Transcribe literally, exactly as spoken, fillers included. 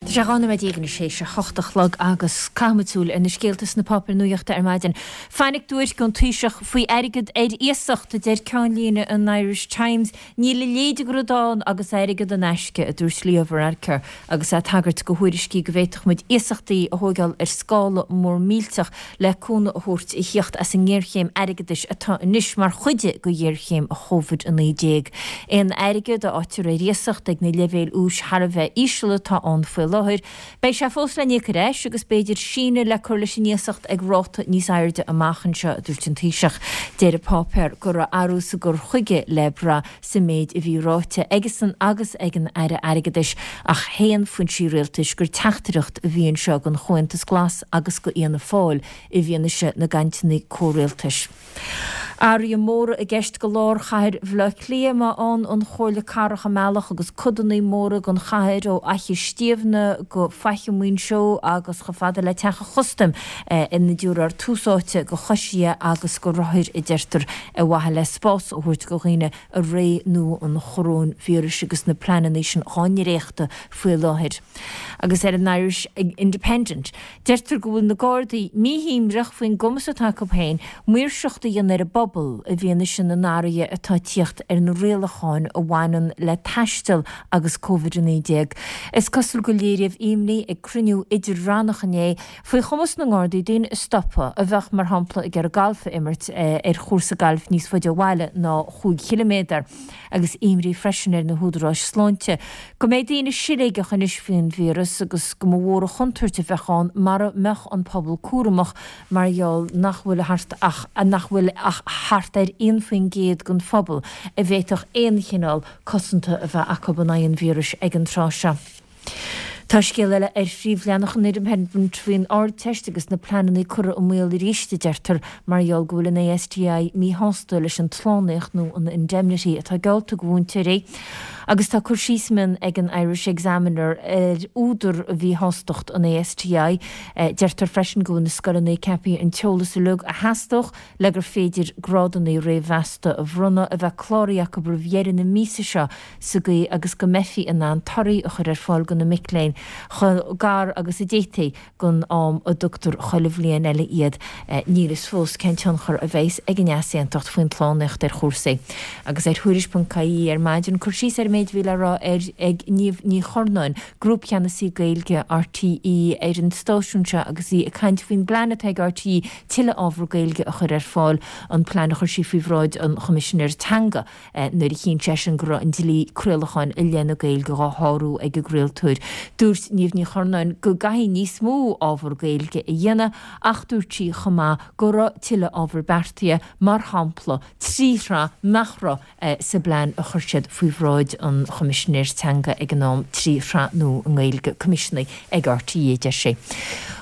Tá sé ganna dígan sé se chochtachlog agus camatúil in na scéaltas na papir nuochta ar maidin. Fannig dúir gon tuiseach faoi airigid éid iasachta déir cean lína an Irish Times ní le léide grodáin agus airigid an eisce a dúr slíomhar arcar agus a tagart go huiriscí go bhéitach muid iasachtaí a hógáil ar scála mór mílteach le cúna a thuirt i chiocht as an ggéirchéim airigidis atá inis mar chuide go dhéirchéim a chóvid an éidéag. Éon airigid a áitiúr a riasacht ag na levéil ús Harbheith ísile tá an fuil Bei se fós le nícaréis agus beidir síne le chuir leis níosacht ag ráta níos airde amachchan se dúirt an tíiseach déir a pápéir gur a arúsa gur chuige lebra sa méid i bhí ráte agus an agus ag an aire aigeis ach héan fun sí réaltais gur teachtareacht a bhíonn seo an chuintas glas agus go íana fáil i bhíonna se na gantainna córéaltais. Arí móra a gceist go lár chair bhla cléama an an chóirla caracha meach agus cudannaí móra gon chair ó aiche stíomhna go feichemuoin seo agus go fada le techa chustam eh, in na dúrar túsáte go choisií agus go roiir i deirtar a bhathe le spás ó thuirt go riine a ré nó an chorón víris agus na planéis an cháinréachta fuil láthir. Agus ar an Irish Independent. Deirtar go bhfuil na Gardaí míhím reach faoin gomas atá go péin, muir seachta dhéana ar a bob a bhíana sin na náirí atá tíocht ar na réalacháin a bhhainan le taistil agus COVID nineteen. Is costal go léirimh imní ag cruniú idir rannachchané faoi chumas na Gardaí déine is stoppa a bheith mar hampla ag ar galfa immert ar chósa galf níos fuide bhile ná chuig kilométer agus imrí freisin ar na húdarráis sláinte. Go méid déine siréige chunis fion vírus agus go mhóra chuntuirte bheitán mar mech an pobl cuaramach marall nachhfuil hart ach a nachhfuil ach hart ar ein faoin géad gon phobal a bhéitach éon chinál cosanta a bheith acu an aon vírus ag an tráise. Tá scéile ar phríomhleannach an idirm henbun trín ard teistegus na plananaí cura ó méil ríiste deirtar marall gohfuil an A S T I mí hásta leis an tlánaíocht nó an indemnity atá gáilta gúnta ré. Agus tá chuirsísmin ag an Irish Examiner ar údar a bhí hástocht an A S T I deirtar freisin gún na scolannaí cepi an teolas a lug a heastoch le gur féidir grádannaí ré vesta a bhrunna a bheith chláiríach go brevhéidir na mísa seo sa gaí agus go mefií in an tarí a chur ar fáil go na miléin gar agus i déta gon am a doctor choilehléon eile iad nílas fós cean chur a bhééis ag an neasíontocht faoin tlánacht ar chósa. Agus ar thuiris.caí ar maidin chuirsí ar méid bhíle rá ar ag ní chornáin grúp cheanna sí gailge R T E ar an stáisiúnse agus í a caiint faoin glanathe R T E tiile ábhar gailge a chur ar fáil an pleanna chuir sí fihráid an chomisisinéir tanga nuair i chin tesin go an dilí cruilacháin i léana gailge á háú ag go gréaltúir. Dúirt níomh ní chornáin go gaithí níos mó ábhar gailge i dhéana ach dúirtí chomá go ra tiile ábhar bertia mar hampla tríra nachra sa blean a chuirsead faoihráid an chomisisinéir tanga ag an nám tríra nó an gailge comisionna ag R T E de sé.